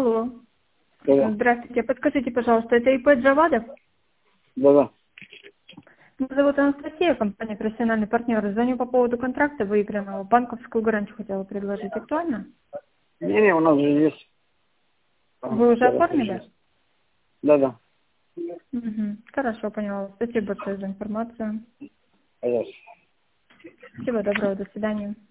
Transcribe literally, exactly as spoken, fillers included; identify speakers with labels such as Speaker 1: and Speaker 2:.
Speaker 1: Алло.
Speaker 2: Да-да.
Speaker 1: Здравствуйте. Подскажите, пожалуйста, это ИП Джавадов?
Speaker 2: Да-да.
Speaker 1: Меня зовут Анастасия, компания «Профессиональный партнер». Звоню по поводу контракта выигранного. Банковскую гарантию хотела предложить. Актуально?
Speaker 2: Не-не, у нас же есть.
Speaker 1: Вы уже оформили?
Speaker 2: Да-да.
Speaker 1: Угу. Хорошо, поняла. Спасибо большое за информацию.
Speaker 2: Пожалуйста.
Speaker 1: Всего доброго, до свидания.